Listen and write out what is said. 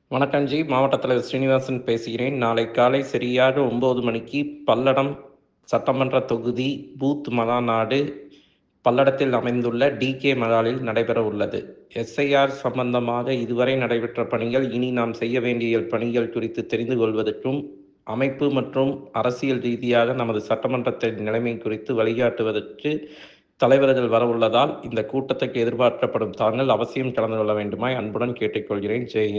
வணக்கம் ஜி. மாவட்ட தலைவர் ஸ்ரீனிவாசன் பேசுகிறேன். நாளை காலை சரியாக 9 மணிக்கு பல்லடம் சட்டமன்ற தொகுதி பூத் மகாநாடு பல்லடத்தில் அமைந்துள்ள டிகே மகாலில் நடைபெற உள்ளது. எஸ்ஐஆர் சம்பந்தமாக இதுவரை நடைபெற்ற பணிகள், இனி நாம் செய்ய வேண்டிய பணிகள் குறித்து தெரிந்து கொள்வதற்கும், அமைப்பு மற்றும் அரசியல் ரீதியாக நமது சட்டமன்றத்தின் நிலைமை குறித்து வழிகாட்டுவதற்கு தலைவர்கள் வரவுள்ளதால் இந்த கூட்டத்துக்கு எதிர்பார்க்கப்படும் தாங்கள் அவசியம் கலந்து கொள்ள வேண்டுமாய் அன்புடன் கேட்டுக்கொள்கிறேன். ஜெய் ஹிந்த்.